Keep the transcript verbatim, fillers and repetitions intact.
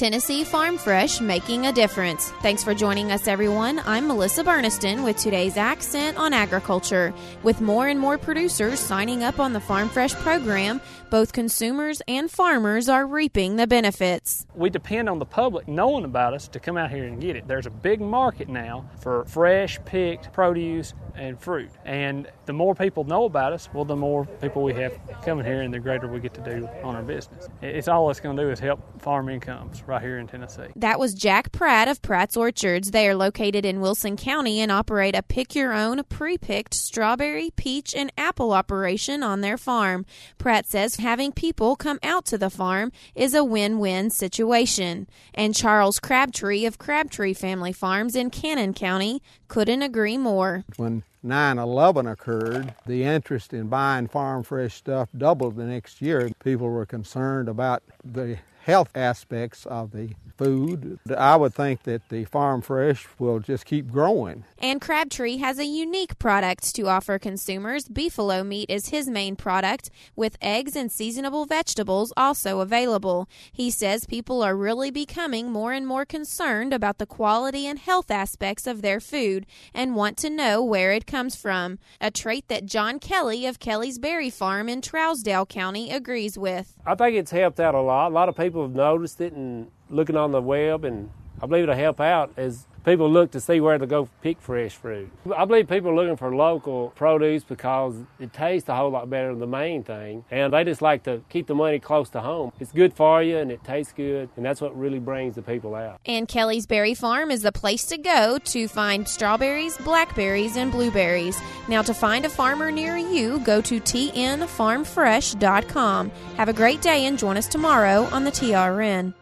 Tennessee Farm Fresh, making a difference. Thanks for joining us, everyone. I'm Melissa Burniston with today's Accent on Agriculture. With more and more producers signing up on the Farm Fresh program, both consumers and farmers are reaping the benefits. We depend on the public knowing about us to come out here and get it. There's a big market now for fresh, picked produce and fruit. And the more people know about us, well, the more people we have coming here and the greater we get to do on our business. It's all it's going to do is help farm incomes right here in Tennessee. That was Jack Pratt of Pratt's Orchards. They are located in Wilson County and operate a pick-your-own pre-picked strawberry, peach, and apple operation on their farm. Pratt says having people come out to the farm is a win-win situation. And Charles Crabtree of Crabtree Family Farms in Cannon County couldn't agree more. When nine eleven occurred, the interest in buying farm fresh stuff doubled the next year. People were concerned about the health aspects of the food. I would think that the farm fresh will just keep growing. And Crabtree has a unique product to offer consumers. Beefalo meat is his main product, with eggs and seasonable vegetables also available. He says people are really becoming more and more concerned about the quality and health aspects of their food and want to know where it comes from, a trait that John Kelly of Kelly's Berry Farm in Trousdale County agrees with. I think it's helped out a lot. A lot of people have noticed it and looking on the web, and I believe it'll help out as people look to see where to go pick fresh fruit. I believe people are looking for local produce because it tastes a whole lot better than the main thing, and they just like to keep the money close to home. It's good for you, and it tastes good, and that's what really brings the people out. And Kelly's Berry Farm is the place to go to find strawberries, blackberries, and blueberries. Now, to find a farmer near you, go to T N farm fresh dot com. Have a great day and join us tomorrow on the T R N.